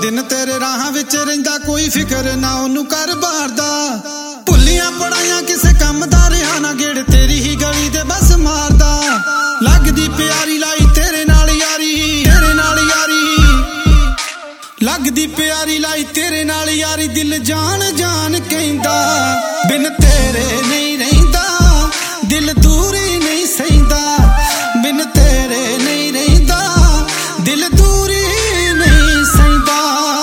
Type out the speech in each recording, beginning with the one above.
दिन तेरे राह विच रहिंदा कोई फिक्र ना ओनू कर बार दा भुलियां पढ़ाइयां किसे कम दा रिहा ना गेड़ तेरी ही गली दे बस मारदा लगदी प्यारी लाई तेरे नाल यारी लगदी प्यारी लाई तेरे नाल यारी दिल जान जान कहंदा बिन तेरे नहीं रहिंदा दिल दूरी नहीं सहिंदा बिन तेरे नहीं रहिंदा दिल दूरी नहीं सहिंदा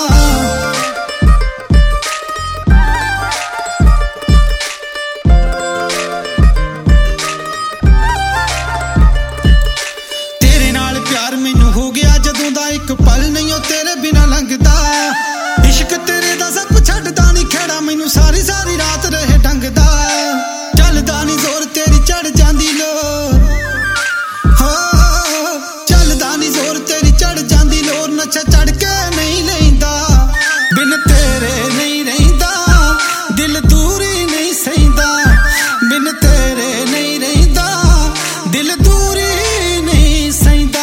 तेरे नाल प्यार मैनू हो गया जदों दा एक पल नहीं ओ तेरे बिना लंघदा इश्क तेरे दा सब छड्डदा नहीं खेड़ा मैनू सारी सारी रात रहे ढंगदा चलदा नहीं जोर तेरी चढ़ जांदी लोर हो चलदा नहीं जोर तेरी चढ़ जांदी लोर नशा चढ़ के नहीं लैंदा बिन तेरे नहीं रहिंदा दिल दूरी नहीं सहिंदा बिन तेरे नहीं रहिंदा दिल दूरी नहीं सहिंदा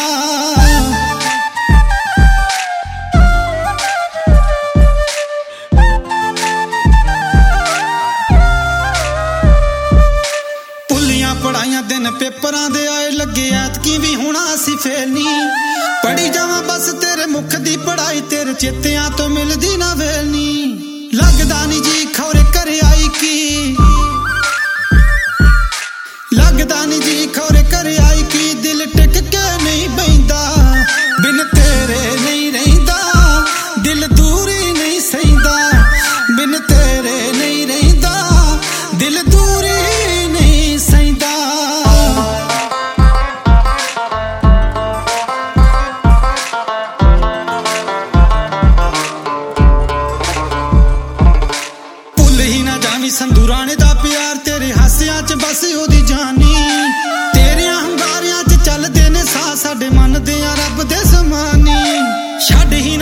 पढ़ाइयां दिन पेपरां दे आए लगे ऐतकी भी होना असी फेल नी पढ़ी जावां बस तेरे मुख दी पढ़ाई तेरे चेतियां तो मिलदी ना वेल नी लगदा नी जी खौरे घरे आई की लगदा नी जी खौरे घरे आई की दिल टिक के नहीं बहिंदा बिन तेरे नहीं रहिंदा दिल दूरी नहीं सहिंदा बिन तेरे नहीं रहिंदा दिल दूरी नहीं सहिंदा संदूराने दा प्यार तेरे हासियां च बस ओदी जानी तेरे हंगारियां च चलदे ने साह साडे मन दे रब दे समानी छड्ड ही